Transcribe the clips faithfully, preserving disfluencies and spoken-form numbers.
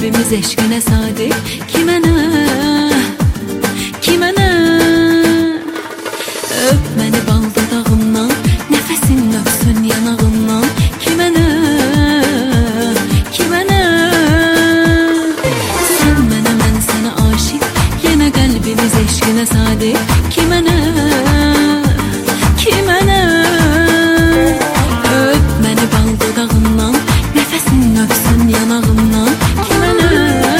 kalbimiz eşkine sadık. Kime ne, kime ne? Öp məni bal dodağımdan, nəfəsin öpsün yanağımdan. Kime ne, kime ne? Sen mənə, mən sənə aşık, yenə qəlbimiz eşkine sadık. Kime ne, kime ne? Öp məni bal dodağımdan, nəfəsin öpsün yanağımdan. Kime ne,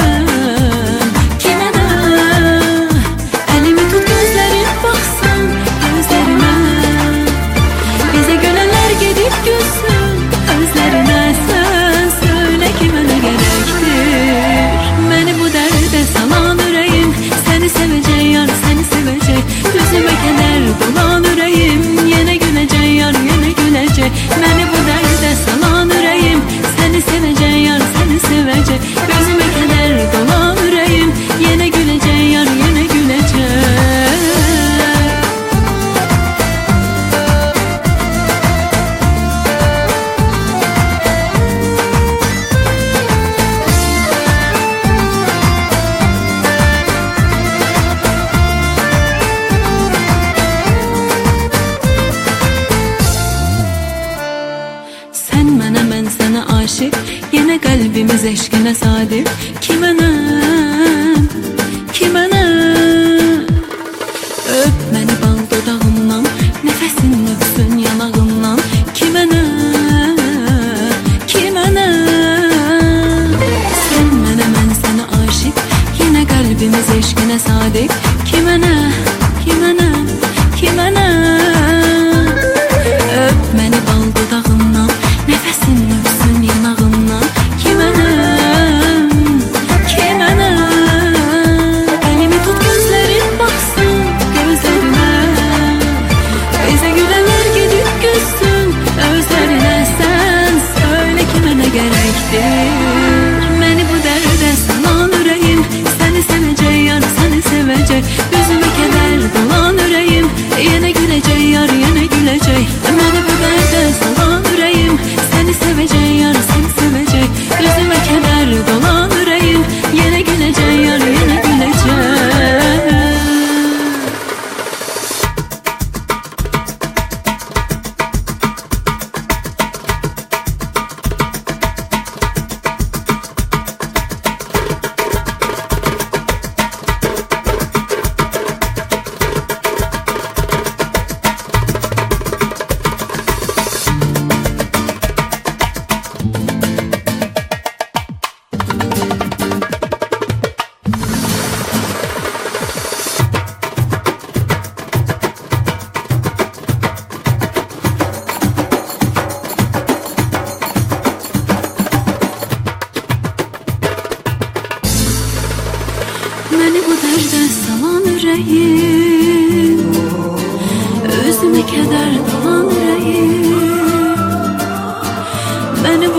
kime ne? Əlimi tut, gözlərim baxsın gözlərimə. Bizə gülənlər gedib gülsün özlərinə. Sən söylə kimə nə gərəkdir? Məni bu dərdə salan ürəyim, səni sevəcək yar, səni sevəcək. Üzümə kədər dolan ürəyim, yenə güləcək yar, yenə güləcək. Məni bu dərdə salan ürəyim, səni sevəcək yar, səni sevəcək. Gözümə kədər dolan ürəyim, yenə güləcək yar, yenə güləcək. Sen mənə, mən sənə aşık, yenə qəlbimiz eşkine sadık. Kime ne, kime ne? Öp məni bal dodağımdan, nəfəsin öpsün yanağımdan. Kime ne, kime ne? Sen mənə, mən sənə aşık, yenə qəlbimiz eşkine sadık. Kime ne, kime ne, kime ne? Öp məni bal dodağımdan, nəfəsin öpsün yanağımdan. Kime ne, kime ne? Əlimi tut, gözlərim baxsın gözlərimə. Bizə gülənlər gedib gülsün özlərinə. Sən söylə kimə nə gərəkdir? Məni bu dərdə salan ürəyim, səni sevəcək yar, səni sevəcək. Üzümə kədər dolan ürəyim, yenə güləcək yar, yenə güləcək. Məni bu dərdə salan ürəyim, səni sevəcək yar, səni sevəcək. Üzümə kədər dolan ürəyim, yenə güləcək yar, yenə güləcək. Məni bu dərdə salan ürəyim, üzümə kədər dolan ürəyim. Məni